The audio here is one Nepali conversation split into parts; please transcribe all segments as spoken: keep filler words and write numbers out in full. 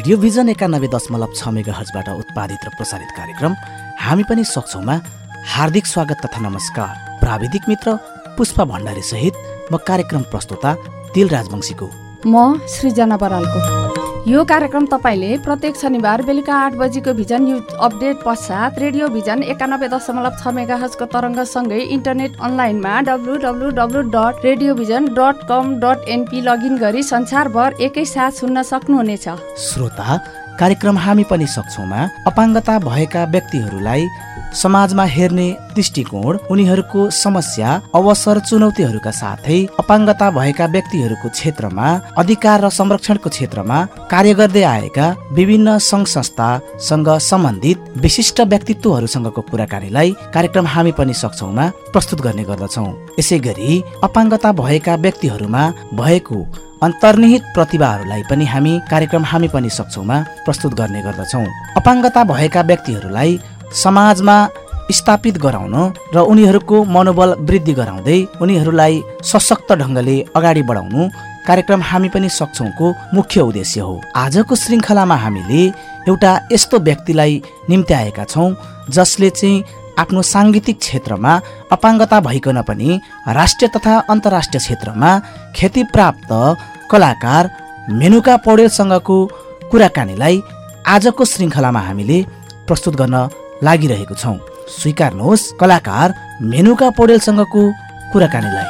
रेडियो भिजन एकानब्बे दशमलव छ मेगा हर्जबाट उत्पादित र प्रसारित कार्यक्रम हामी पनि सक्छौमा हार्दिक स्वागत तथा नमस्कार। प्राविधिक मित्र पुष्पा भण्डारी सहित म कार्यक्रम प्रस्तुता दिल राजवंशीको म सृजना बरालको। यो कार्यक्रम तपाईले प्रत्येक शनिबार बेलुका आठ बजेको भिजन न्युज अपडेट पश्चात रेडियो भिजन एकानब्बे दशमलव छ मेगा हर्जको तरङ्गसँगै इन्टरनेट अनलाइनमा W W W dot Radio Vision dot com dot NP log in गरी संसारभर एकैसाथ सुन्न सक्नुहुनेछ। श्रोता, कार्यक्रम हामी पनि सक्छौमा अपाङ्गता भएका व्यक्तिहरूलाई समाजमा हेर्ने दृष्टिकोण, उनीहरूको समस्या, अवसर, चुनौतीहरूका साथै अपाङ्गता भएका व्यक्तिहरूको क्षेत्रमा अधिकार र संरक्षणको क्षेत्रमा कार्य गर्दै आएका विभिन्न सङ्घ संस्थासँग सम्बन्धित विशिष्ट व्यक्तित्वहरूसँगको कुराकानीलाई कार्यक्रम हामी पनि सक्छौमा प्रस्तुत गर्ने गर्दछौँ। यसै गरी अपाङ्गता भएका व्यक्तिहरूमा भएको अन्तर्निहित प्रतिभाहरूलाई पनि हामी कार्यक्रम हामी पनि सक्छौमा प्रस्तुत गर्ने गर्दछौँ। अपाङ्गता भएका व्यक्तिहरूलाई समाजमा स्थापित गराउन र उनीहरूको मनोबल वृद्धि गराउँदै उनीहरूलाई सशक्त ढङ्गले अगाडि बढाउनु कार्यक्रम हामी पनि सक्छौँको मुख्य उद्देश्य हो। आजको श्रृङ्खलामा हामीले एउटा यस्तो व्यक्तिलाई निम्त्याएका छौँ जसले चाहिँ आफ्नो साङ्गीतिक क्षेत्रमा अपाङ्गता भइकन पनि राष्ट्रिय तथा अन्तर्राष्ट्रिय क्षेत्रमा ख्याति प्राप्त कलाकार मेनुका पौडेलसँगको कुराकानीलाई आजको श्रृङ्खलामा हामीले प्रस्तुत गर्न लागिरहेको छौँ। स्वीकार्नुहोस् कलाकार मेनुका पौडेलसँगको कुराकानीलाई।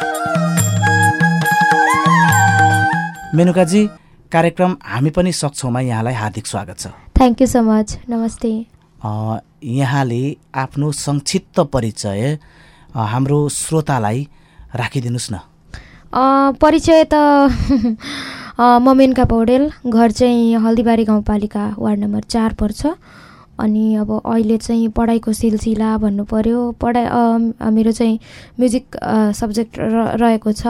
मेनुकाजी, कार्यक्रम हामी पनि सक्छौँमा यहाँलाई हार्दिक स्वागत छ। Thank you so much. नमस्ते। यहाँले आफ्नो संक्षिप्त परिचय हाम्रो श्रोतालाई राखिदिनुहोस् न। परिचय त म मेनुका पौडेल, घर चाहिँ हल्दीबारी गाउँपालिका वार्ड नम्बर चार पर्छ। अनि अब अहिले चाहिँ पढाइको सिलसिला भन्नु पर्यो, पढाइ मेरो चाहिँ म्युजिक सब्जेक्ट रहेको छ।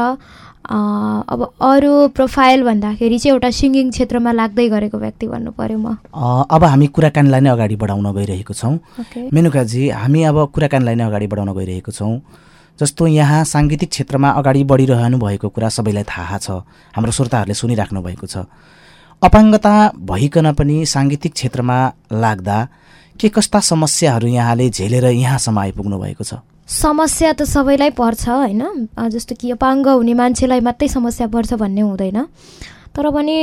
अब अरू प्रोफाइल भन्दाखेरि चाहिँ एउटा सिङ्गिङ क्षेत्रमा लाग्दै गरेको व्यक्ति भन्नु पर्यो म। अब हामी कुराकानीलाई नै अगाडि बढाउन गइरहेको छौँ। मेनुकाजी, हामी अब कुराकानीलाई नै अगाडि बढाउन गइरहेको छौँ। जस्तो यहाँ साङ्गीतिक क्षेत्रमा अगाडि बढिरहनु भएको कुरा सबैलाई थाहा छ, हाम्रो श्रोताहरूले सुनिराख्नु भएको छ। अपाङ्गता भइकन पनि साङ्गीतिक क्षेत्रमा लाग्दा के कस्ता समस्याहरू यहाँले झेलेर यहाँसम्म आइपुग्नु भएको छ? समस्या त सबैलाई पर्छ होइन, जस्तो कि अपाङ्ग हुने मान्छेलाई मात्रै समस्या पर्छ भन्ने हुँदैन। तर पनि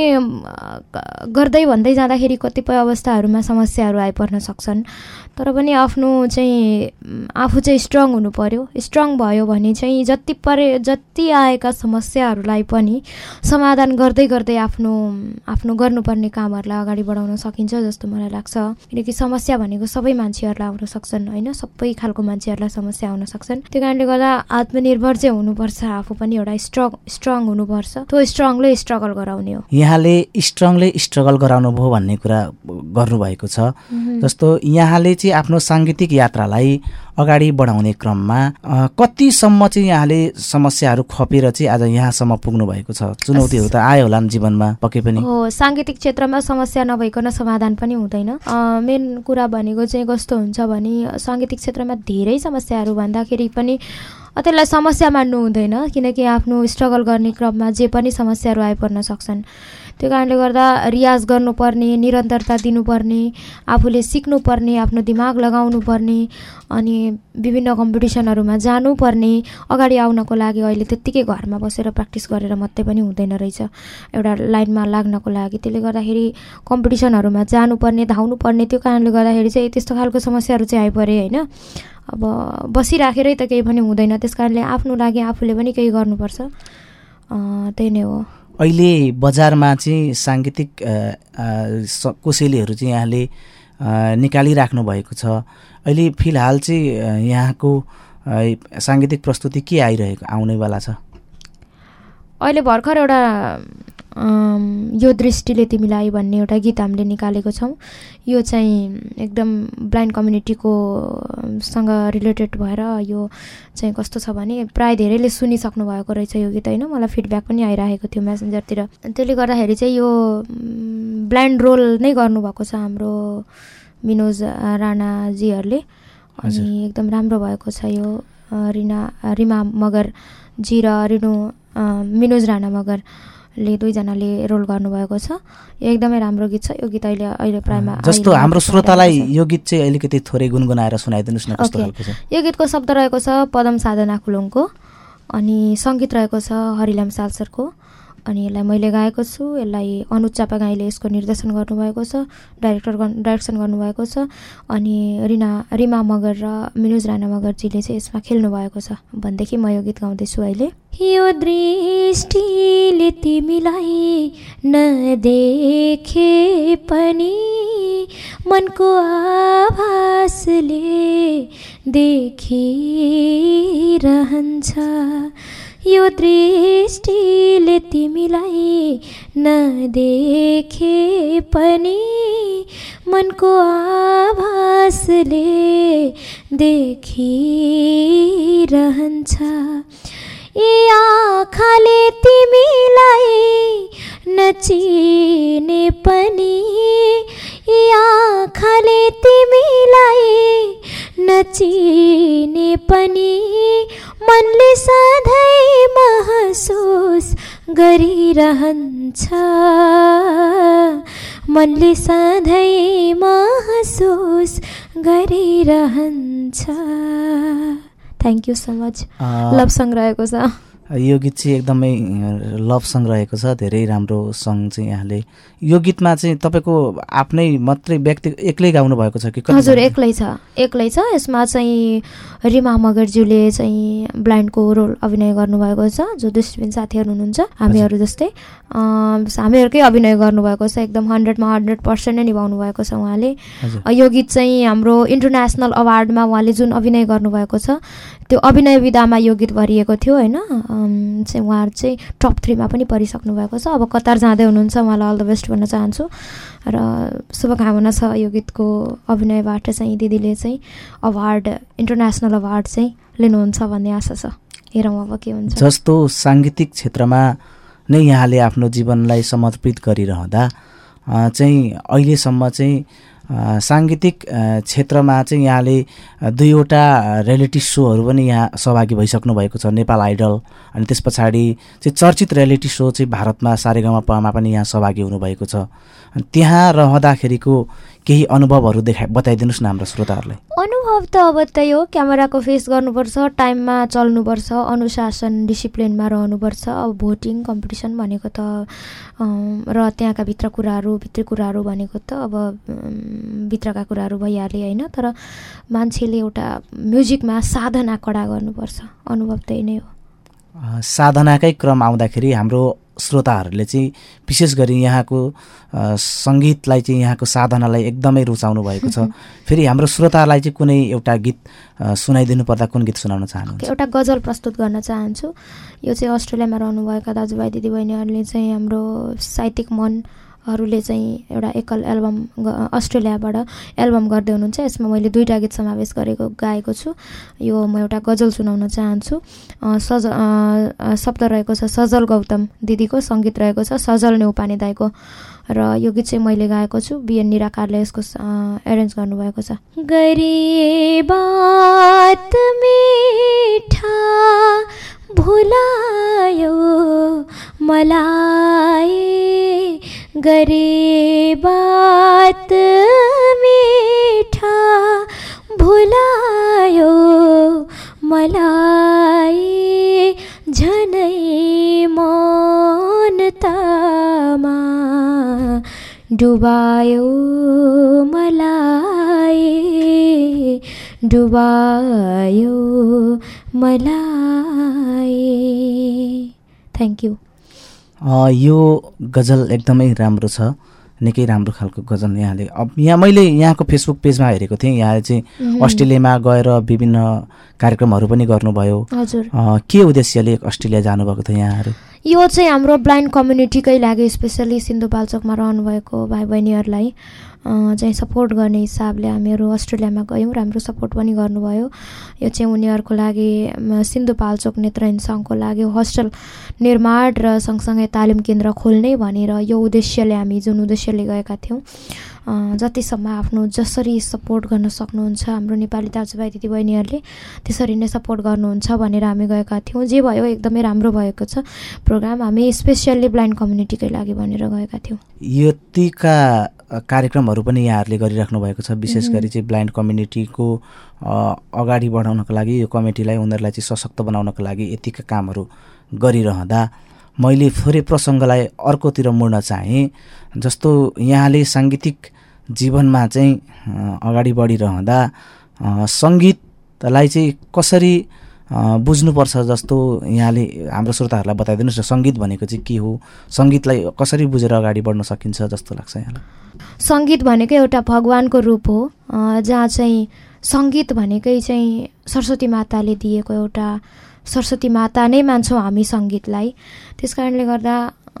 गर्दै भन्दै जाँदाखेरि कतिपय अवस्थाहरूमा समस्याहरू आइपर्न सक्छन्। तर पनि आफ्नो चाहिँ आफू चाहिँ स्ट्रङ हुनु पर्यो। स्ट्रङ भयो भने चाहिँ जति परे जति आएका समस्याहरूलाई पनि समाधान गर्दै गर्दै आफ्नो आफ्नो गर्नुपर्ने कामहरूलाई अगाडि बढाउन सकिन्छ जस्तो मलाई लाग्छ। किनकि समस्या भनेको सबै मान्छेहरूलाई आउन सक्छन् होइन, सबै खालको मान्छेहरूलाई समस्या आउन सक्छन्। त्यो कारणले गर्दा आत्मनिर्भर चाहिँ हुनुपर्छ, आफू पनि एउटा स्ट्रङ स्ट्रङ हुनुपर्छ। त्यो स्ट्रङले स्ट्रगल गराउने। यहाँले स्ट्रङले स्ट्रगल गराउनु भयो भन्ने कुरा गर्नुभएको छ। जस्तो यहाँले चाहिँ आफ्नो साङ्गीतिक यात्रालाई अगाडि बढाउने क्रममा कतिसम्म चाहिँ यहाँले समस्याहरू खपेर चाहिँ आज यहाँसम्म पुग्नु भएको छ? चुनौतीहरू त आयो होला नि जीवनमा पक्कै पनि। हो, साङ्गीतिक क्षेत्रमा समस्या नभइकन समाधान पनि हुँदैन। मेन कुरा भनेको चाहिँ कस्तो हुन्छ भने साङ्गीतिक क्षेत्रमा धेरै समस्याहरू भन्दाखेरि पनि त्यसलाई समस्या मान्नु हुँदैन, किनकि आफ्नो स्ट्रगल गर्ने क्रममा जे पनि समस्याहरू आइपर्न सक्छन्। त्यो कारणले गर्दा रियाज गर्नुपर्ने, निरन्तरता दिनुपर्ने, आफूले सिक्नुपर्ने, आफ्नो दिमाग लगाउनु पर्ने, अनि विभिन्न कम्पिटिसनहरूमा जानुपर्ने। अगाडि आउनको लागि अहिले त्यत्तिकै घरमा बसेर प्र्याक्टिस गरेर मात्रै पनि हुँदैन रहेछ एउटा लाइनमा लाग्नको लागि। त्यसले गर्दाखेरि कम्पिटिसनहरूमा जानुपर्ने, धाउनुपर्ने। त्यो कारणले गर्दाखेरि चाहिँ त्यस्तो खालको समस्याहरू चाहिँ आइपरे होइन। अब बसिराखेरै त केही पनि हुँदैन, त्यस कारणले आफ्नो लागि आफूले पनि केही गर्नुपर्छ। त्यही नै हो। अहिले बजारमा चाहिँ साङ्गीतिक कोसेलीहरू चाहिँ यहाँले निकालिराख्नु भएको छ। अहिले फिलहाल चाहिँ यहाँको साङ्गीतिक प्रस्तुति के आइरहेको आउनेवाला छ? अहिले भर्खर एउटा यो दृष्टिले तिमीलाई भन्ने एउटा गीत हामीले निकालेको छौँ। यो चाहिँ एकदम ब्लाइन्ड कम्युनिटीको सँग रिलेटेड भएर यो चाहिँ कस्तो छ भने प्राय धेरैले सुनिसक्नु भएको रहेछ यो गीत होइन। मलाई फिडब्याक पनि आइरहेको थियो मेसेन्जरतिर। त्यसले गर्दाखेरि चाहिँ यो ब्लाइन्ड रोल नै गर्नुभएको छ हाम्रो मिनोज राणाजीहरूले, अनि एकदम राम्रो भएको छ यो। रिना रिमा मगर जी र रिनु मिनोज राणा मगर ले दुईजनाले रोल गर्नुभएको छ। एकदमै राम्रो गीत छ यो गीत। अहिले अहिले प्रायमा जस्तो हाम्रो श्रोतालाई यो गीत चाहिँ अलिकति थोरै गुनगुनाएर सुनाइदिनुहोस् न कस्तो खालको छ। यो गीतको शब्द रहेको छ पदम साधना खुलुङको, अनि सङ्गीत रहेको छ हरिलाम सालसरको, अनि यसलाई मैले गाएको छु। यसलाई अनुज चापागाईले यसको निर्देशन गर्नुभएको छ, डाइरेक्टर डाइरेक्सन गर्नुभएको छ, अनि रिना रिमा मगर र मिनुज राणा मगरजीले चाहिँ यसमा खेल्नु भएको छ भनेदेखि म यो गीत गाउँदैछु अहिले। यो दृष्टिले तिमीलाई नदेखे पनि मनको आभासले देखिरहन्छ। यो दृष्टिले तिमीलाई नदेखे पनि मनको आभासले देखिरहन्छ। यी आँखाले तिमीलाई नचिने पनि, यी आँखाले तिमीलाई नचिने पनि मनले सधैँ महसुस गरिरहन्छ। मनले सधैँ महसुस गरिरहन्छ। Thank you so much. Love song रहेको छ यो गीत चाहिँ एकदमै लभ सङ रहेको छ। धेरै राम्रो सङ चाहिँ यहाँले यो गीतमा चाहिँ तपाईँको आफ्नै मात्रै व्यक्ति एक्लै गाउनु भएको छ कि? हजुर एक्लै छ, एक्लै छ। यसमा चाहिँ रिमा मगरज्यूले चाहिँ ब्लाइन्डको रोल अभिनय गर्नुभएको छ, जो दृष्टिबिन साथीहरू हुनुहुन्छ हामीहरू जस्तै हामीहरूकै अभिनय गर्नुभएको छ। एकदम हन्ड्रेडमा हन्ड्रेड पर्सेन्ट नै निभाउनु भएको छ उहाँले। यो गीत चाहिँ हाम्रो इन्टरनेसनल अवार्डमा उहाँले जुन अभिनय गर्नुभएको छ त्यो अभिनय विधामा यो गीत भरिएको थियो होइन। चाहिँ उहाँहरू चाहिँ टप थ्रीमा पनि परिसक्नु भएको छ। अब कतार जाँदै हुनुहुन्छ, उहाँलाई अल द बेस्ट भन्न चाहन्छु र शुभकामना छ यो गीतको अभिनयबाट चाहिँ दिदीले चाहिँ अवार्ड इन्टरनेसनल अवार्ड चाहिँ लिनुहुन्छ भन्ने आशा छ। हेरौँ अब के हुन्छ। जस्तो साङ्गीतिक क्षेत्रमा नै यहाँले आफ्नो जीवनलाई समर्पित गरिरहँदा चाहिँ अहिलेसम्म चाहिँ साङ्गीतिक क्षेत्रमा चाहिँ यहाँले दुईवटा रियालिटी सोहरू पनि यहाँ सहभागी भइसक्नु भएको छ, नेपाल आइडल अनि त्यस पछाडि चाहिँ चर्चित रियालिटी सो चाहिँ भारतमा सारेगामापामा पनि यहाँ सहभागी हुनुभएको छ। त्यहाँ रहँदाखेरिको केही अनुभवहरू देखा बताइदिनुहोस् न हाम्रो श्रोताहरूलाई। अनुभव त अब त्यही हो, क्यामेराको फेस गर्नुपर्छ, टाइममा चल्नुपर्छ, अनुशासन डिसिप्लिनमा रहनुपर्छ। अब भोटिङ कम्पिटिसन भनेको त र त्यहाँका भित्र कुराहरू भित्री कुराहरू भनेको त अब भित्रका कुराहरू भइहाले होइन। तर मान्छेले एउटा म्युजिकमा साधना कडा गर्नुपर्छ, अनुभव त्यही नै हो। साधनाकै क्रम आउँदाखेरि हाम्रो श्रोताहरूले चाहिँ विशेष गरी यहाँको सङ्गीतलाई चाहिँ यहाँको साधनालाई एकदमै रुचाउनु भएको छ। फेरि हाम्रो श्रोताहरूलाई चाहिँ कुनै एउटा गीत सुनाइदिनु पर्दा कुन गीत सुनाउन चाहनुहुन्छ? एउटा गजल प्रस्तुत गर्न चाहन्छु। यो चाहिँ अस्ट्रेलियामा रहनुभएका दाजुभाइ दिदीबहिनीहरूले चाहिँ हाम्रो साहित्यिक मनहरूले चाहिँ एउटा एकल एल्बम अस्ट्रेलियाबाट एल्बम गर्दै हुनुहुन्छ। यसमा मैले दुईवटा गीत समावेश गरेको गाएको छु। यो म एउटा गजल सुनाउन चाहन्छु। सज शब्द रहेको छ सजल गौतम दिदीको, सङ्गीत रहेको छ सजल नेउपाने दाइको, र यो गीत चाहिँ मैले गाएको छु। बिएन निराकारले यसको एरेन्ज गर्नुभएको छ। गरे बात मीठा भुलायो मलाई, गरे बात मीठा भुलायो मलाई, झनै मौनतामा डुबायो मलाई, डुबायो मलाई। Thank you. यो गजल एकदमै राम्रो छ, निकै राम्रो खालको गजल यहाँले। अब यहाँ मैले यहाँको फेसबुक पेजमा हेरेको थिएँ, यहाँ चाहिँ अस्ट्रेलियामा गएर विभिन्न कार्यक्रमहरू पनि गर्नुभयो। हजुर। के उद्देश्यले अस्ट्रेलिया जानुभएको थियो यहाँहरू? यो चाहिँ हाम्रो ब्लाइन्ड कम्युनिटीकै लागि, स्पेसली सिन्धुपाल्चोकमा रहनुभएको भाइ बहिनीहरूलाई चाहिँ सपोर्ट गर्ने हिसाबले हामीहरू अस्ट्रेलियामा गयौँ। राम्रो सपोर्ट पनि गर्नुभयो। यो चाहिँ उनीहरूको लागि सिन्धुपाल्चोक नेत्रहीन सङ्घको लागि होस्टेल निर्माण र सँगसँगै तालिम केन्द्र खोल्ने भनेर यो उद्देश्यले हामी जुन उद्देश्यले गएका थियौँ, जतिसम्म आफ्नो जसरी सपोर्ट गर्न सक्नुहुन्छ हाम्रो नेपाली दाजुभाइ दिदीबहिनीहरूले त्यसरी नै सपोर्ट गर्नुहुन्छ भनेर हामी गएका थियौँ। जे भयो एकदमै राम्रो भएको छ प्रोग्राम। हामी स्पेसियल्ली ब्लाइन्ड कम्युनिटीकै लागि भनेर गएका थियौँ। यतिका कार्यक्रमहरू पनि यहाँहरूले गरिराख्नु भएको छ, विशेष गरी चाहिँ ब्लाइन्ड कम्युनिटीको अगाडि बढाउनको लागि, यो कमिटीलाई उनीहरूलाई चाहिँ सशक्त बनाउनको लागि यतिका कामहरू गरिरहँदा मैले थोरै प्रसङ्गलाई अर्कोतिर मोड्न चाहेँ। जस्तो यहाँले साङ्गीतिक जीवनमा चाहिँ अगाडि बढिरहँदा सङ्गीतलाई चाहिँ कसरी बुझ्नुपर्छ जस्तो यहाँले हाम्रो श्रोताहरूलाई बताइदिनुहोस् न। सङ्गीत भनेको चाहिँ के हो, सङ्गीतलाई कसरी बुझेर अगाडि बढ्न सकिन्छ जस्तो लाग्छ यहाँलाई? सङ्गीत भनेकै एउटा भगवानको रूप हो, जहाँ चाहिँ सङ्गीत भनेकै चाहिँ सरस्वती माताले दिएको एउटा, सरस्वती माता नै मान्छौँ हामी सङ्गीतलाई। त्यस कारणले गर्दा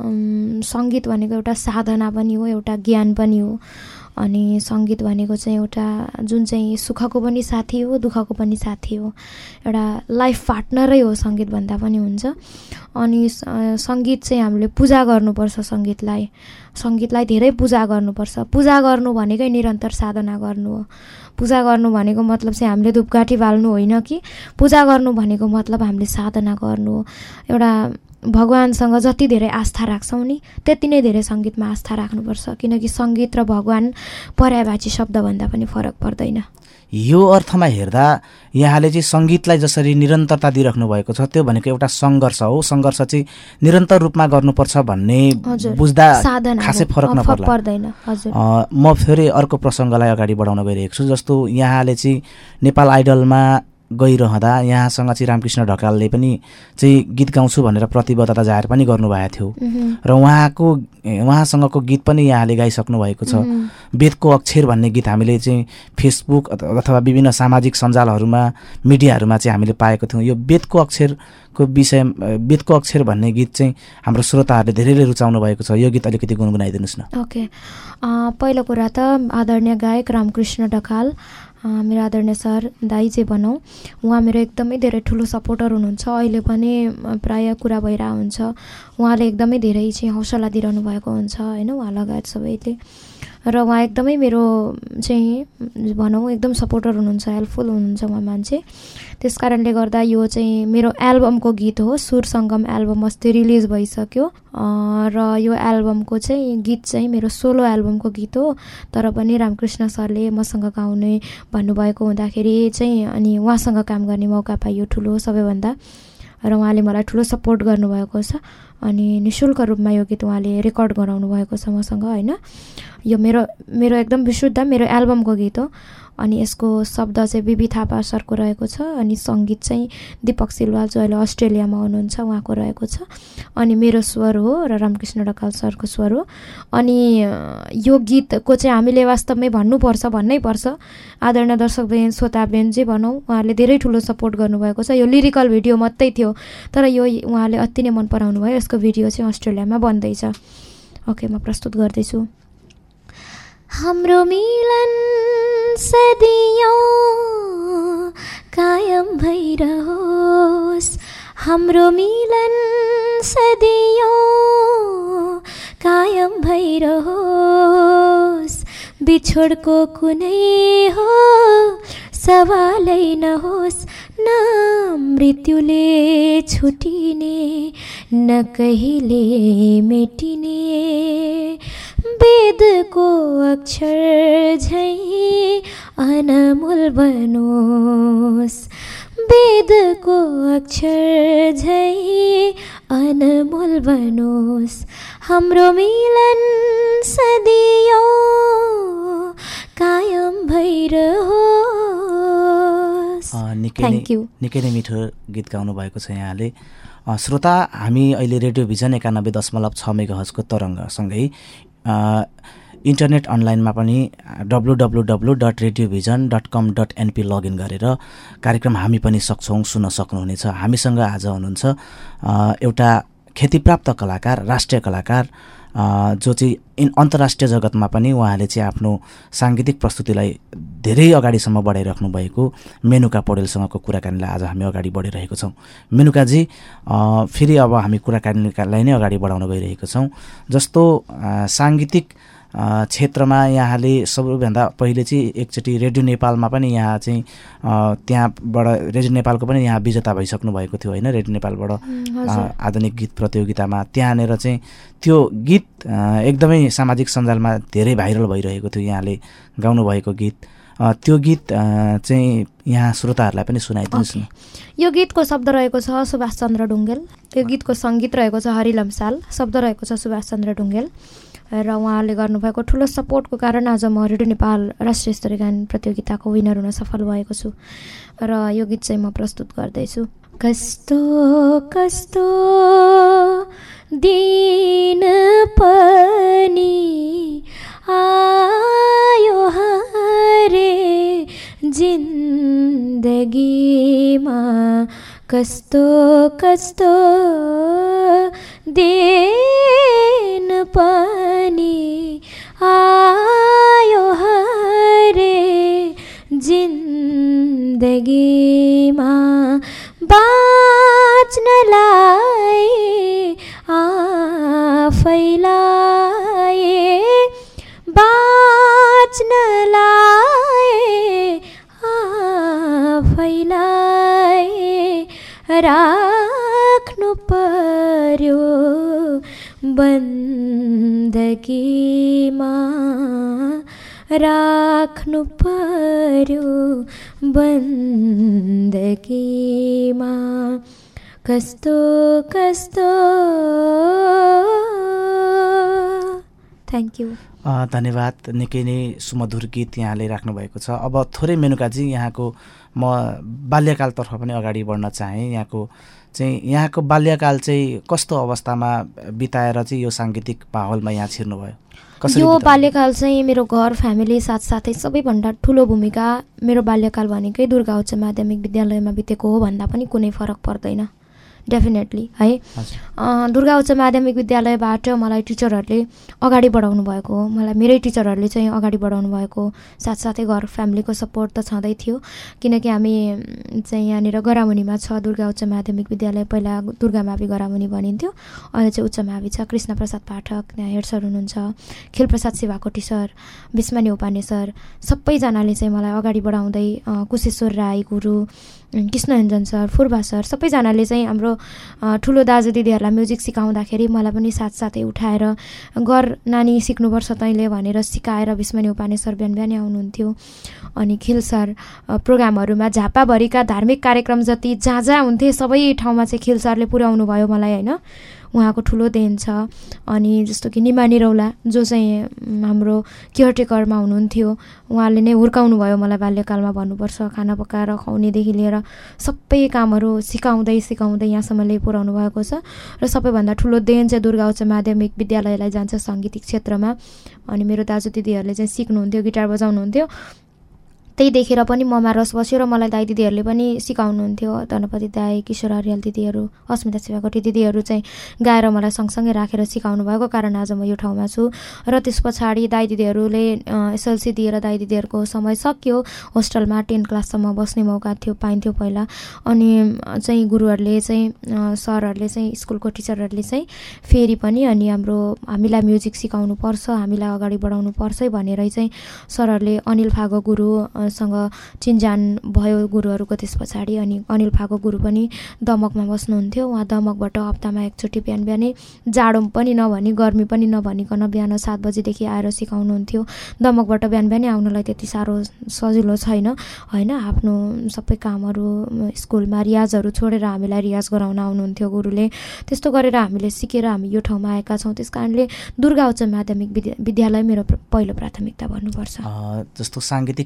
सङ्गीत भनेको एउटा साधना पनि हो, एउटा ज्ञान पनि हो। अनि सङ्गीत भनेको चाहिँ एउटा जुन चाहिँ सुखको पनि साथी हो, दुःखको पनि साथी हो, एउटा लाइफ पार्टनरै हो सङ्गीत भन्दा पनि हुन्छ। अनि सङ्गीत चाहिँ हामीले पूजा गर्नुपर्छ। सङ्गीतलाई सङ्गीतलाई धेरै पूजा गर्नुपर्छ। पूजा गर्नु भनेकै निरन्तर साधना गर्नु हो। पूजा गर्नु भनेको मतलब चाहिँ हामीले धुपकाठी बाल्नु होइन कि, पूजा गर्नु भनेको मतलब हामीले साधना गर्नु हो। एउटा भगवानसँग जति धेरै आस्था राख्छौँ नि त्यति नै धेरै सङ्गीतमा आस्था राख्नुपर्छ, किनकि सङ्गीत र भगवान पर्यायवाची शब्दभन्दा पनि फरक पर्दैन। यो अर्थमा हेर्दा यहाँले चाहिँ सङ्गीतलाई जसरी निरन्तरता दिइराख्नु भएको छ त्यो भनेको एउटा सङ्घर्ष हो। सङ्घर्ष चाहिँ निरन्तर रूपमा गर्नुपर्छ भन्ने बुझ्दा खासै फरक नपर्दैन। म फेरि अर्को प्रसङ्गलाई अगाडि बढाउन गइरहेको छु। जस्तो यहाँले चाहिँ नेपाल आइडलमा गइरहँदा यहाँसँग चाहिँ रामकृष्ण ढकालले पनि चाहिँ गीत गाउँछु भनेर प्रतिबद्धता जाहेर पनि गर्नुभएको थियो र उहाँको उहाँसँगको गीत पनि यहाँले गाइसक्नु भएको छ। वेदको अक्षर भन्ने गीत हामीले चाहिँ फेसबुक अथवा विभिन्न सामाजिक सञ्जालहरूमा मिडियाहरूमा चाहिँ हामीले पाएको थियौँ। यो वेदको अक्षरको विषय, वेदको अक्षर भन्ने गीत चाहिँ हाम्रो श्रोताहरूले धेरैले रुचाउनु भएको छ। यो गीत अलिकति गुनगुनाइदिनुहोस् न। ओके, पहिलो कुरा त आदरणीय गायक रामकृष्ण ढकाल, मेरो आदरणीय सर दाई जे भनौँ, उहाँ मेरो एकदमै धेरै ठुलो सपोर्टर हुनुहुन्छ। अहिले पनि प्रायः कुरा भइरहेको हुन्छ। उहाँले एकदमै धेरै चाहिँ हौसला दिइरहनु भएको हुन्छ होइन, उहाँ लगायत सबैले। र उहाँ एकदमै मेरो चाहिँ भनौँ एकदम सपोर्टर हुनुहुन्छ, हेल्पफुल हुनुहुन्छ उहाँ मान्छे। त्यस कारणले गर्दा यो चाहिँ मेरो एल्बमको गीत हो। सुर सङ्गम एल्बम अस्ति रिलिज भइसक्यो र यो एल्बमको चाहिँ गीत चाहिँ मेरो सोलो एल्बमको गीत हो। तर पनि रामकृष्ण सरले मसँग गाउने भन्नुभएको हुँदाखेरि चाहिँ अनि उहाँसँग काम गर्ने मौका पाइयो ठुलो सबैभन्दा, र उहाँले मलाई ठुलो सपोर्ट गर्नुभएको छ। अनि निःशुल्क रूपमा यो गीत उहाँले रेकर्ड गराउनु भएको छ मसँग होइन। यो मेरो मेरो एकदम विशुद्ध मेरो एल्बमको गीत हो। अनि यसको शब्द चाहिँ बिबी थापा सरको रहेको छ, अनि सङ्गीत चाहिँ दीपक सिलवाल जो अहिले अस्ट्रेलियामा हुनुहुन्छ उहाँको रहेको छ। अनि मेरो स्वर हो र रामकृष्ण ढकाल सरको स्वर हो। अनि यो गीतको चाहिँ हामीले वास्तवमै भन्नुपर्छ, भन्नै पर्छ, आदरणीय दर्शकबेन श्रोताबेन जे भनौँ, उहाँले धेरै ठुलो सपोर्ट गर्नुभएको छ। यो लिरिकल भिडियो मात्रै थियो, तर यो उहाँले अति नै मन पराउनु भयो। यसको भिडियो चाहिँ अस्ट्रेलियामा बन्दैछ। ओके, म प्रस्तुत गर्दैछु। हाम्रो मिलन सदियों कायम भइरहोस्, हाम्रो मिलन सदियों कायम भइरहोस्, बिछोडको कुनै हो सवालै नहोस्, न मृत्युले छुटिने न कहिले मेटिने, वेदको अक्षर झै अनमोल बनोस्, वेदको अक्षर झै अनमोल बनोस्, हाम्रो मिलन सदियों कायम भइरहोस्। Thank you. निकै नै मिठो गीत गाउनु भएको छ यहाँले। श्रोता, हामी अहिले रेडियो भिजन एकानब्बे दशमलव छ मेगाहर्जको तरङ्गसँगै इन्टरनेट अनलाइनमा पनि W W W dot Radio Vision dot com dot NP log in गरेर कार्यक्रम हामी पनि सक्छौँ सुन्न सक्नुहुनेछ। हामीसँग आज हुनुहुन्छ एउटा ख्यातिप्राप्त कलाकार, राष्ट्रिय कलाकार जो चाहिँ इन अन्तर्राष्ट्रिय जगतमा पनि उहाँले चाहिँ आफ्नो साङ्गीतिक प्रस्तुतिलाई धेरै अगाडिसम्म बढाइराख्नु भएको मेनुका पौडेलसँगको कुराकानीलाई आज हामी अगाडि बढिरहेको छौँ। मेनुकाजी, फेरि अब हामी कुराकानीलाई नै अगाडि बढाउन गइरहेको छौँ। जस्तो साङ्गीतिक क्षेत्रमा यहाँले सबैभन्दा पहिले चाहिँ एकचोटि रेडियो नेपालमा पनि यहाँ चाहिँ त्यहाँबाट रेडियो नेपालको पनि यहाँ विजेता भइसक्नु भएको थियो होइन, रेडियो नेपालबाट आधुनिक गीत प्रतियोगितामा। त्यहाँनिर चाहिँ त्यो गीत एकदमै सामाजिक सञ्जालमा धेरै भाइरल भइरहेको थियो, यहाँले गाउनुभएको गीत। त्यो गीत चाहिँ यहाँ श्रोताहरूलाई पनि सुनाइदिनुहोस् न। यो गीतको शब्द रहेको छ सुभाष चन्द्र ढुङ्गेल, यो गीतको सङ्गीत रहेको छ हरि लम्साल, शब्द रहेको छ सुभाष चन्द्र ढुङ्गेल र उहाँले गर्नुभएको ठुलो सपोर्टको कारण आज म रेडियो नेपाल राष्ट्रिय स्तरीय गायन प्रतियोगिताको विनर हुन सफल भएको छु र यो गीत चाहिँ म प्रस्तुत गर्दैछु। कस्तो कस्तो दिन पनि आयो हरे जिन्दगीमा, कस्तो कस्तो दिन पनि आयो हरे जिन्दगीमा, बाँच्नलाई आफैलाई बाँच्नलाई आफैलाई राख्नु पर्यो बन्दगीमा, राख्नु पर्यो बन्दगीमा, कस्तो कस्तो। थ्याङ्क यू, धन्यवाद। निकै नै सुमधुर गीत यहाँले राख्नुभएको छ। अब थोरै मेनुकाजी यहाँको म बाल्यकालतर्फ पनि अगाडि बढ्न चाहेँ। यहाँको चाहिँ यहाँको बाल्यकाल चाहिँ कस्तो अवस्थामा बिताएर चाहिँ यो साङ्गीतिक माहौलमा यहाँ छिर्नुभयो? यो बाल्यकाल चाहिँ मेरो घर फ्यामिली साथसाथै सबैभन्दा ठुलो भूमिका मेरो बाल्यकाल भनेकै दुर्गा उच्च माध्यमिक विद्यालयमा बितेको हो भन्दा पनि कुनै फरक पर्दैन, डेफिनेटली है। दुर्गा उच्च माध्यमिक विद्यालयबाट मलाई टिचरहरूले अगाडि बढाउनु भएको हो, मलाई मेरै टिचरहरूले चाहिँ अगाडि बढाउनु भएको, साथसाथै घर फ्यामिलीको सपोर्ट त छँदै थियो किनकि हामी चाहिँ यहाँनिर गरामुनीमा छ दुर्गा उच्च माध्यमिक विद्यालय, पहिला दुर्गामावि गरामुनी भनिन्थ्यो, अहिले चाहिँ उच्च मावि छ। कृष्ण प्रसाद पाठक त्यहाँ हेड सर हुनुहुन्छ, खेलप्रसाद शिवाकोटी सर, भीष्म न्यौपाने सर, सबैजनाले चाहिँ मलाई अगाडि बढाउँदै, कुशेश्वर राई गुरु, कृष्णरञ्जन सर, फुर्बा सर, सबैजनाले चाहिँ हाम्रो ठुलो दाजु दिदीहरूलाई म्युजिक सिकाउँदाखेरि मलाई पनि साथसाथै उठाएर गर नानी सिक्नुपर्छ तैँले भनेर सिकाएर भीष्म न्यौपाने सर बिहान बिहानै आउनुहुन्थ्यो। अनि खिल सर प्रोग्रामहरूमा झापाभरिका धार्मिक कार्यक्रम जति जहाँ जहाँ हुन्थे सबै ठाउँमा चाहिँ खिल सरले पुर्याउनु भयो मलाई होइन, उहाँको ठुलो देन छ। अनि जस्तो कि निमा निरौला जो चाहिँ हाम्रो केयरटेकरमा हुनुहुन्थ्यो, उहाँले नै हुर्काउनु भयो मलाई बाल्यकालमा भन्नुपर्छ, खाना पकाएर खुवाउनेदेखि लिएर सबै कामहरू सिकाउँदै सिकाउँदै यहाँसम्मले पुर्याउनु भएको छ। र सबैभन्दा ठुलो देन चाहिँ दुर्गा उच्च माध्यमिक विद्यालयलाई जान्छ साङ्गीतिक क्षेत्रमा। अनि मेरो दाजु दिदीहरूले चाहिँ सिक्नुहुन्थ्यो, गिटार बजाउनुहुन्थ्यो, त्यही देखेर पनि ममा रस बस्यो र मलाई दाइ दिदीहरूले पनि सिकाउनुहुन्थ्यो। धनपति दाई, किशोर आर्याल दिदीहरू, अस्मिता शिवाकोटी दिदीहरू चाहिँ गाएर मलाई सँगसँगै राखेर सिकाउनु भएको कारण आज म यो ठाउँमा छु। र त्यस पछाडि दाइ दिदीहरूले एसएलसी दिएर दाइ दिदीहरूको समय सकियो, होस्टेलमा टेन क्लाससम्म बस्ने मौका थियो पाइन्थ्यो पहिला। अनि चाहिँ गुरुहरूले चाहिँ सरहरूले चाहिँ स्कुलको टिचरहरूले चाहिँ फेरि पनि अनि हाम्रो हामीलाई म्युजिक सिकाउनु पर्छ, हामीलाई अगाडि बढाउनु पर्छ भनेरै चाहिँ सरहरूले अनिल फागो गुरु सँग चिन्जान भयो गुरुहरूको त्यस पछाडि। अनि अनिल फागो गुरु पनि दमकमा बस्नुहुन्थ्यो, उहाँ दमकबाट हप्तामा एकचोटि बिहान बिहानै जाडो पनि नभनी गर्मी पनि नभनिकन बिहान सात बजीदेखि आएर सिकाउनुहुन्थ्यो। दमकबाट बिहान बिहानै आउनलाई त्यति साह्रो सजिलो छैन होइन, आफ्नो सबै कामहरू स्कुलमा रियाजहरू छोडेर हामीलाई रियाज गराउन आउनुहुन्थ्यो गुरुले। त्यस्तो गरेर हामीले सिकेर हामी यो ठाउँमा आएका छौँ। त्यस कारणले दुर्गा उच्च माध्यमिक विद्यालय मेरो पहिलो प्राथमिकता भन्नुपर्छ। जस्तो साङ्गीतिक क्षेत्रमा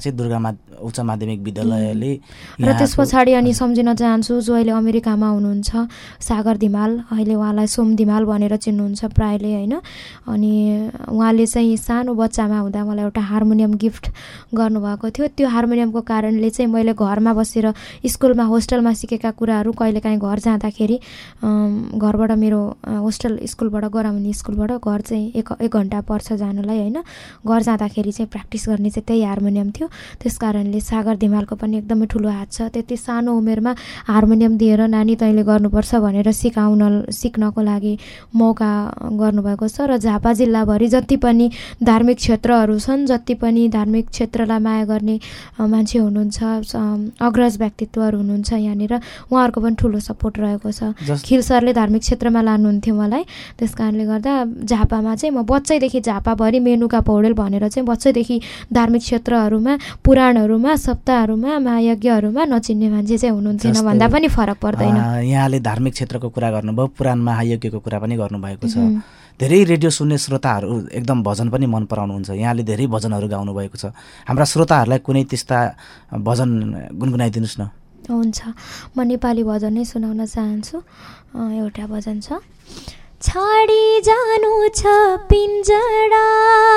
चाहिँ दुर्गा मा उच्च माध्यमिक विद्यालयले। र त्यस पछाडि अनि सम्झिन चाहन्छु जो अहिले अमेरिकामा हुनुहुन्छ सागर धिमाल, अहिले उहाँलाई सोम धिमाल भनेर चिन्नुहुन्छ प्रायले होइन। अनि उहाँले चाहिँ सानो बच्चामा हुँदा मलाई एउटा हार्मोनियम गिफ्ट गर्नुभएको थियो। त्यो हार्मोनियमको कारणले चाहिँ मैले घरमा बसेर स्कुलमा होस्टेलमा सिकेका कुराहरू कहिलेकाहीँ घर जाँदाखेरि घरबाट मेरो होस्टेल स्कुलबाट गराउने स्कुलबाट घर चाहिँ एक एक घन्टा पर्छ जानलाई होइन, घर जाँदाखेरि चाहिँ प्र्याक्टिस गर्ने चाहिँ त्यही हार्मोनियम थियो। त्यस कारणले सागर धिमालको पनि एकदमै ठुलो हात छ। त्यति सानो उमेरमा हार्मोनियम दिएर नानी तैँले गर्नुपर्छ भनेर सिकाउन सिक्नको लागि मौका गर्नुभएको छ। र झापा जिल्लाभरि जति पनि धार्मिक क्षेत्रहरू छन्, जति पनि धार्मिक क्षेत्रलाई माया गर्ने मान्छे हुनुहुन्छ, अग्रज व्यक्तित्वहरू हुनुहुन्छ यहाँनिर, उहाँहरूको पनि ठुलो सपोर्ट रहेको छ। खिल सरले धार्मिक क्षेत्रमा लानुहुन्थ्यो मलाई, त्यस कारणले गर्दा झापामा चाहिँ म बच्चैदेखि झापाभरि मेनुका पौडेल भनेर चाहिँ बच्चैदेखि धार्मिक क्षेत्रहरूमा, पुराणहरूमा, सप्ताहहरूमा, महायज्ञहरूमा नचिन्ने मान्छे चाहिँ हुनुहुन्थेन भन्दा पनि फरक पर्दैन। यहाँले धार्मिक क्षेत्रको कुरा गर्नुभयो, पुराण महायज्ञको कुरा पनि गर्नुभएको छ। धेरै रेडियो सुन्ने श्रोताहरू एकदम भजन पनि मन पराउनुहुन्छ। यहाँले धेरै भजनहरू गाउनुभएको छ। हाम्रा श्रोताहरूलाई कुनै त्यस्ता भजन गुनगुनाइदिनुहोस् न। हुन्छ, म नेपाली भजन नै सुनाउन चाहन्छु। एउटा भजन छ, छाडी जानु छ पिञ्जडा,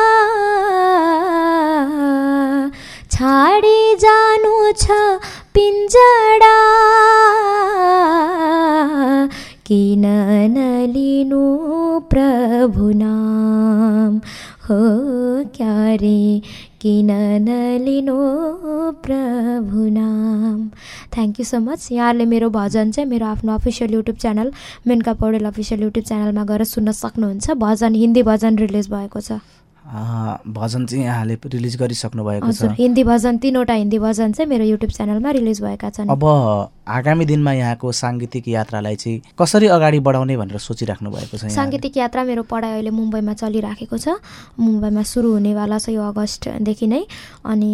छाडी जानु छ पिञ्जडा, किन नलिनु प्रभु नाम हो क्यारे, किन नलिनु प्रभु नाम। Thank you so much. यहाँहरूले मेरो भजन चाहिँ मेरो आफ्नो official YouTube channel Menuka Paudel official YouTube च्यानलमा गएर सुन्न सक्नुहुन्छ। भजन हिन्दी भजन रिलिज भएको छ। भजन चाहिँ यहाँले रिलिज गरिसक्नु भएको छ। हजुर, हिन्दी भजन तीनवटा हिन्दी भजन चाहिँ मेरो युट्युब च्यानलमा रिलिज भएका छन्। अब आगामी दिनमा यहाँको साङ्गीतिक यात्रालाई चाहिँ कसरी अगाडि बढाउने भनेर सोचिराख्नु भएको छ? साङ्गीतिक यात्रा मेरो पढाइ अहिले मुम्बईमा चलिराखेको छ। मुम्बईमा सुरु हुनेवाला छ यो अगस्तदेखि नै। अनि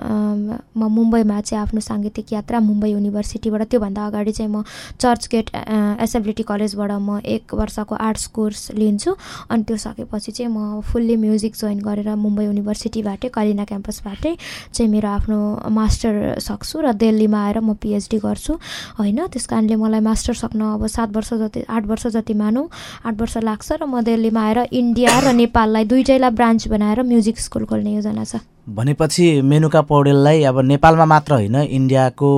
म मुम्बईमा चाहिँ आफ्नो साङ्गीतिक यात्रा मुम्बई युनिभर्सिटीबाट, त्योभन्दा अगाडि चाहिँ म चर्च गेट एसएफलिटी कलेजबाट म एक वर्षको आर्ट्स कोर्स लिन्छु। अनि त्यो सकेपछि चाहिँ म फुल्ली म्युजिक जोइन गरेर मुम्बई युनिभर्सिटीबाटै कलिना क्याम्पसबाटै चाहिँ मेरो आफ्नो मास्टर सक्छु र दिल्लीमा आएर म पिएचडी गर्छु होइन। त्यस कारणले मलाई मास्टर सक्न अब सात वर्ष जति आठ वर्ष जति मानौँ आठ वर्ष लाग्छ। र म दिल्लीमा आएर इन्डिया र नेपाललाई दुईटैलाई ब्रान्च बनाएर म्युजिक स्कुल खोल्ने योजना छ। भनेपछि मेनुका पौडेललाई अब नेपालमा मात्र होइन, इन्डियाको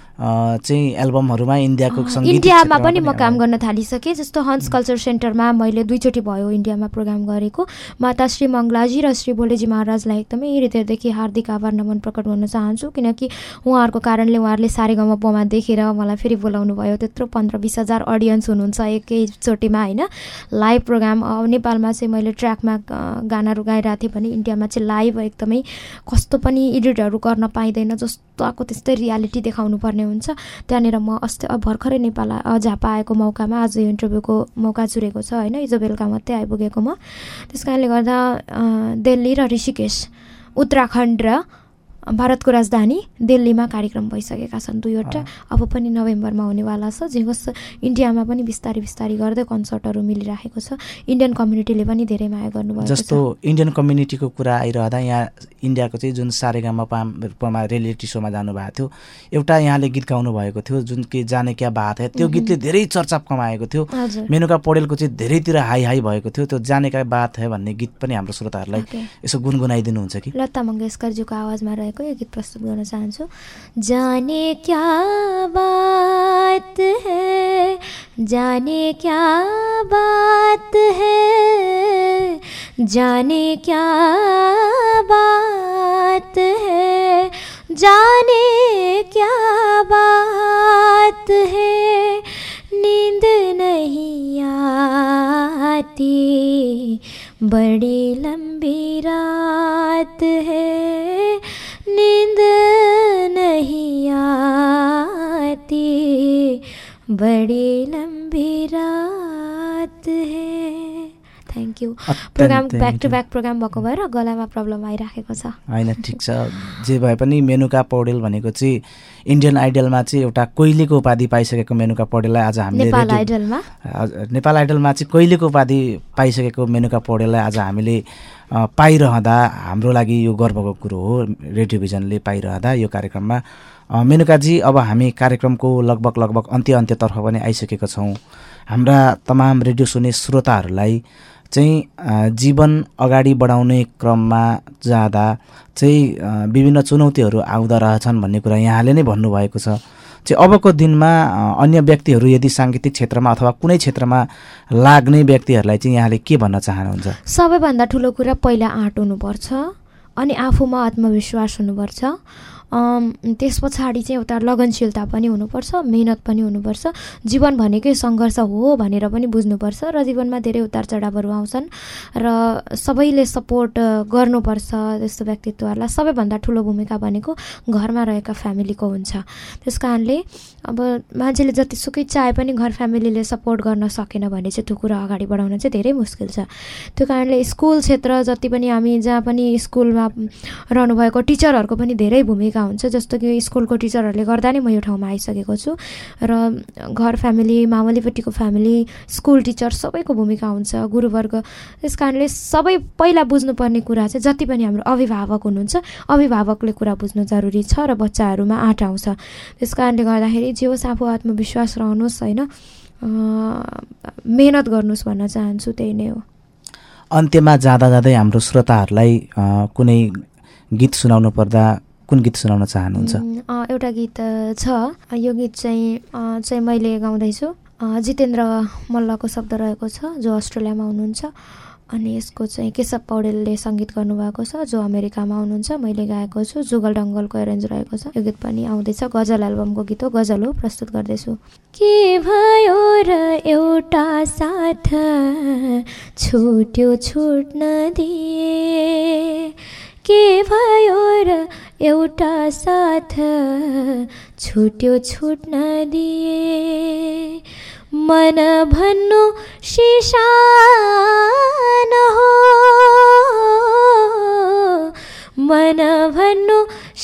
चाहिँ एल्बमहरूमा, इन्डियाको सङ्गीत इन्डियामा पनि म काम गर्न थालिसकेँ। जस्तो हन्स कल्चर सेन्टरमा मैले दुईचोटि भयो इन्डियामा प्रोग्राम गरेको। माता श्री मङ्गलाजी र श्री भोलेजी महाराजलाई एकदमै हृदयदेखि हार्दिक आभार नमन प्रकट गर्न चाहन्छु, किनकि उहाँहरूको कारणले उहाँहरूले सारेगामापमा देखेर मलाई फेरि बोलाउनु भयो। त्यत्रो पन्ध्र बिस हजार अडियन्स हुनुहुन्छ एकैचोटिमा होइन, लाइभ प्रोग्राम। नेपालमा चाहिँ मैले ट्र्याकमा गानाहरू गाइरहेको थिएँ भने इन्डियामा चाहिँ लाइभ एकदमै कस्तो पनि एडिटहरू गर्न पाइँदैन, जस्तो आएको त्यस्तै रियालिटी देखाउनु पर्ने हुन्छ। त्यहाँनिर म अस्ति अब भर्खरै नेपाल झापा आएको मौकामा आज यो इन्टरभ्यूको मौका चुरेको छ होइन, हिजो बेलुका मात्रै आइपुगेको म। त्यस कारणले गर्दा दिल्ली र ऋषिकेश, उत्तराखण्ड र भारतको राजधानी दिल्लीमा कार्यक्रम भइसकेका छन् दुईवटा। अब पनि नोभेम्बरमा हुनेवाला छ। जे होस् इन्डियामा पनि बिस्तारै बिस्तारै गर्दै कन्सर्टहरू मिलिरहेको छ। इन्डियन कम्युनिटीले पनि धेरै माया गर्नुभएको छ। जस्तो इन्डियन कम्युनिटीको कुरा आइरहँदा यहाँ इन्डियाको चाहिँ जुन सारेगामापामा रियालिटी सोमा जानुभएको थियो, एउटा यहाँले गीत गाउनु भएको थियो जुन कि जाने क्या बात है। त्यो गीतले धेरै चर्चा कमाएको थियो। मेनुका पौडेलको चाहिँ धेरैतिर हाई हाई भएको थियो। त्यो जाने क्या बात है भन्ने गीत पनि हाम्रो श्रोताहरूलाई यसो गुनगुनाइदिनुहुन्छ कि? लता मङ्गेशकरजीको आवाजमा रहेको यो गीत प्रस्तुत गर्न चाहन्छु। जाने क्या बात है, जाने क्या बात है, जाने क्या बात है, जाने क्या बात है, नींद नहीं आती, बड़ी लंबी रात है, नींद नहीं आती, बड़ी लंबी रात है। Thank you. Program back to back program भएको भएर गलामा प्रब्लम आइराखेको छ होइन। ठिक छ, जे भए पनि मेनुका पौडेल भनेको चाहिँ इन्डियन आइडलमा चाहिँ एउटा कोइलीको उपाधि पाइसकेको मेनुका पौडेललाई आज हामीले नेपाल आइडलमा नेपाल आइडलमा चाहिँ कोइलीको उपाधि पाइसकेको मेनुका पौडेललाई आज हामीले पाइरहँदा हाम्रो लागि यो गर्वको कुरो हो। रेडियो भिजनले पाइरहँदा यो कार्यक्रममा मेनुकाजी, अब हामी कार्यक्रमको लगभग लगभग अन्त्य अन्त्यतर्फ पनि आइसकेका छौँ। हाम्रा तमाम रेडियो सुन्ने श्रोताहरूलाई चाहिँ जीवन अगाडि बढाउने क्रममा जाँदा चाहिँ विभिन्न चुनौतीहरू आउँदा रहेछन् भन्ने कुरा यहाँले नै भन्नुभएको छ। चाहिँ अबको दिनमा अन्य व्यक्तिहरू यदि साङ्गीतिक क्षेत्रमा अथवा कुनै क्षेत्रमा लाग्ने व्यक्तिहरूलाई चाहिँ यहाँले के भन्न चाहनुहुन्छ? सबैभन्दा ठुलो कुरा पहिला आँट हुनुपर्छ अनि आफूमा आत्मविश्वास हुनुपर्छ। त्यस पछाडि चाहिँ एउटा लगनशीलता पनि हुनुपर्छ, मेहनत पनि हुनुपर्छ। जीवन भनेकै सङ्घर्ष हो भनेर पनि बुझ्नुपर्छ र जीवनमा धेरै उतार चढावहरू आउँछन् र सबैले सपोर्ट गर्नुपर्छ त्यस्तो व्यक्तित्वहरूलाई। सबैभन्दा ठुलो भूमिका भनेको घरमा रहेका फ्यामिलीको हुन्छ। त्यस कारणले अब मान्छेले जतिसुकै चाहे पनि घर फ्यामिलीले सपोर्ट गर्न सकेन भने चाहिँ त्यो कुरा अगाडि बढाउन चाहिँ धेरै मुस्किल छ। त्यो कारणले स्कुल क्षेत्र जति पनि हामी जहाँ पनि स्कुलमा रहनुभएको टिचरहरूको पनि धेरै भूमिका हुन्छ। जस्तो कि स्कुलको टिचरहरूले गर्दा नै म यो ठाउँमा आइसकेको छु र घर फ्यामिली, मावलीपट्टिको फ्यामिली, स्कुल टिचर सबैको भूमिका हुन्छ, गुरुवर्ग। त्यस कारणले सबै पहिला बुझ्नुपर्ने कुरा चाहिँ जति पनि हाम्रो अभिभावक हुनुहुन्छ, अभिभावकले कुरा बुझ्नु जरुरी छ र बच्चाहरूमा आँट आउँछ। त्यस कारणले गर्दाखेरि जे होस् आफू आत्मविश्वास रहनुहोस्, होइन, मेहनत गर्नुहोस् भन्न चाहन्छु। त्यही नै हो। अन्त्यमा जाँदा जाँदै हाम्रो श्रोताहरूलाई कुनै गीत सुनाउनु पर्दा कुन गीत सुनाउन चाहनुहुन्छ? एउटा गीत छ, यो गीत चाहिँ चाहिँ मैले गाउँदैछु। जितेन्द्र मल्लको शब्द रहेको छ, जो अस्ट्रेलियामा हुनुहुन्छ, अनि यसको चाहिँ केशव पौडेलले सङ्गीत गर्नुभएको छ, जो अमेरिकामा हुनुहुन्छ। मैले गाएको छु, जुगल डङ्गलको एरेन्ज रहेको छ। यो गीत पनि आउँदैछ, गजल एल्बमको गीत हो, गजल हो, प्रस्तुत गर्दैछु। के भयो र एउटा साथ छुट्यो छुट्न दिए, के भयो र एउटा साथ छुट्यो छुट्न दिए, मन भन्नु सिसान हो, मन भन्नु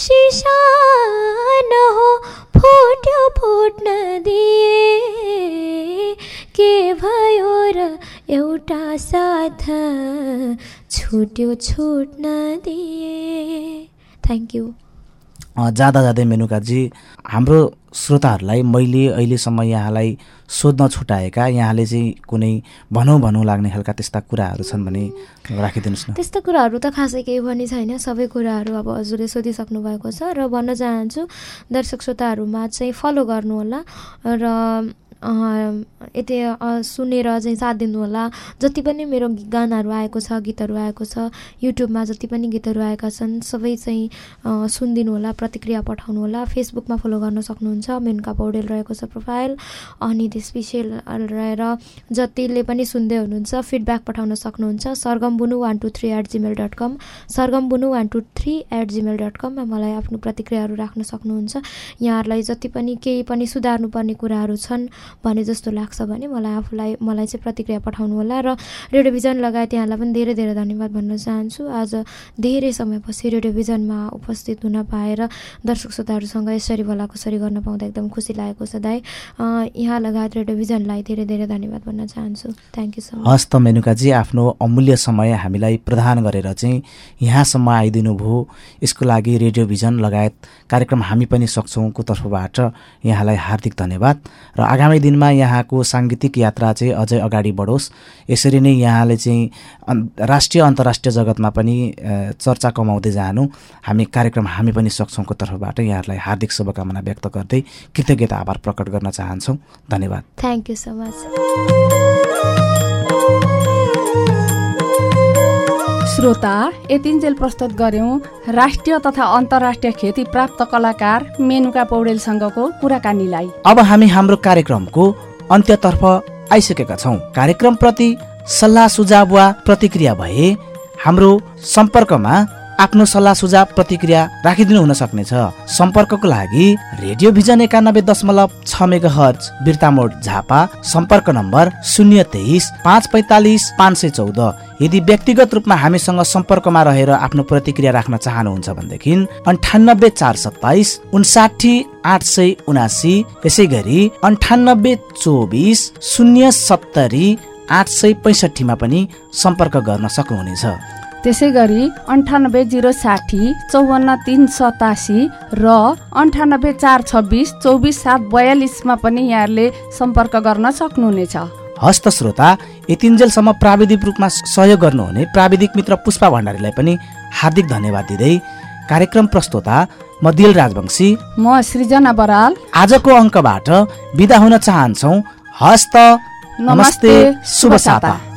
सिसान हो, फुट्यो फुट्न दिए, के भयो र एउटा साथ छुट्यो छुट्न दिए। Thank you. जाँदा जाँदै मेनुकाजी, हाम्रो श्रोताहरूलाई मैले अहिलेसम्म यहाँलाई सोध्न छुटाएका, यहाँले चाहिँ कुनै भनौँ भनौँ लाग्ने खालका त्यस्ता कुराहरू छन् भने राखिदिनुहोस् न। त्यस्ता कुराहरू त खासै केही पनि छैन, सबै कुराहरू अब हजुरले सोधिसक्नु भएको छ र भन्न चाहन्छु दर्शक श्रोताहरूमा चाहिँ फलो गर्नुहोला र यति सुनेर चाहिँ साथ दिनुहोला। जति पनि मेरो गानाहरू आएको छ, गीतहरू आएको छ, युट्युबमा जति पनि गीतहरू आएका छन् सबै चाहिँ सुनिदिनु होला, प्रतिक्रिया पठाउनु होला। फेसबुकमा फलो गर्न सक्नुहुन्छ, मेनुका पौडेल रहेको छ प्रोफाइल, अनि त्यसपछि रहेर जतिले पनि सुन्दै हुनुहुन्छ फिडब्याक पठाउन सक्नुहुन्छ। Sargam Bunu one two three at Gmail dot com Sargam Bunu one two three at Gmail dot कममा मलाई आफ्नो प्रतिक्रियाहरू राख्न सक्नुहुन्छ। यहाँहरूलाई जति पनि केही पनि सुधार्नुपर्ने कुराहरू छन् भने जस्तो लाग्छ भने मलाई आफूलाई मलाई चाहिँ प्रतिक्रिया पठाउनु होला। र रेडियो भिजन लगायत यहाँलाई पनि धेरै धेरै धन्यवाद भन्न चाहन्छु। आज धेरै समयपछि रेडियो भिजनमा उपस्थित हुन पाएर दर्शक श्रोताहरूसँग यसरी भलाकुसरी गर्न पाउँदा एकदम खुसी लागेको छ। दाइ, यहाँ लगायत रेडियो भिजनलाई धेरै धेरै धन्यवाद भन्न चाहन्छु। Thank you so much. हस् त मेनुकाजी, आफ्नो अमूल्य समय हामीलाई प्रदान गरेर चाहिँ यहाँसम्म आइदिनु भयो, यसको लागि रेडियो भिजन लगायत कार्यक्रम हामी पनि सक्छौँको तर्फबाट यहाँलाई हार्दिक धन्यवाद। र आगामी दिनमा यहाँको साङ्गीतिक यात्रा चाहिँ अझै अगाडि बढोस्। यसरी नै यहाँले चाहिँ राष्ट्रिय अन्तर्राष्ट्रिय जगतमा पनि चर्चा कमाउँदै जानु हामी कार्यक्रम हामी पनि सक्छौँको तर्फबाट यहाँहरूलाई हार्दिक शुभकामना व्यक्त गर्दै कृतज्ञता आभार प्रकट गर्न चाहन्छौँ। धन्यवाद। Thank you so much. श्रोता, यतिन्जेल प्रस्तुत गर्यौं राष्ट्रिय तथा अन्तर्राष्ट्रिय ख्याति प्राप्त कलाकार मेनुका पौडेलसँगको कुराकानीलाई। अब हामी हाम्रो कार्यक्रमको अन्त्यतर्फ आइसकेका छौँ। कार्यक्रमप्रति सल्लाह सुझाव वा प्रतिक्रिया भए हाम्रो सम्पर्कमा आफ्नो सल्लाह सुझाव प्रतिक्रिया राखिदिनु हुन सक्नेछ। सम्पर्कको लागि रेडियो भिजन एकानब्बे दशमलव छ मेगा हर्ज बिर्तामोड झापा, सम्पर्क नम्बर शून्य तेइस पाँच पैँतालिस पाँच सय चौध। यदि व्यक्तिगत रूपमा हामीसँग सम्पर्कमा रहेर आफ्नो प्रतिक्रिया राख्न चाहनुहुन्छ भनेदेखि अन्ठानब्बे चार सत्ताइस उन्साठी आठ सय उनासी, यसै गरी अन्ठानब्बे चौबिस शून्य सत्तरी आठ सय पैँसठीमा पनि सम्पर्क गर्न सक्नुहुनेछ। त्यसै गरी अन्ठानब्बे जिरो साठी चौवन्न तिन सतासी र अन्ठानब्बे चार छब्बिस चौबिस सात बयालिसमा पनि यहाँहरूले सम्पर्क गर्न सक्नुहुनेछ। हस्त श्रोता, यतिन्जेलसम्म प्राविधिक रूपमा सहयोग गर्नुहुने प्राविधिक मित्र पुष्पा भण्डारीलाई पनि हार्दिक धन्यवाद दिँदै कार्यक्रम प्रस्तोता म दिल राजवंशी, म सृजना बराल आजको अङ्कबाट बिदा हुन चाहन्छौँ। हस्त, नमस्ते, शुभ साता।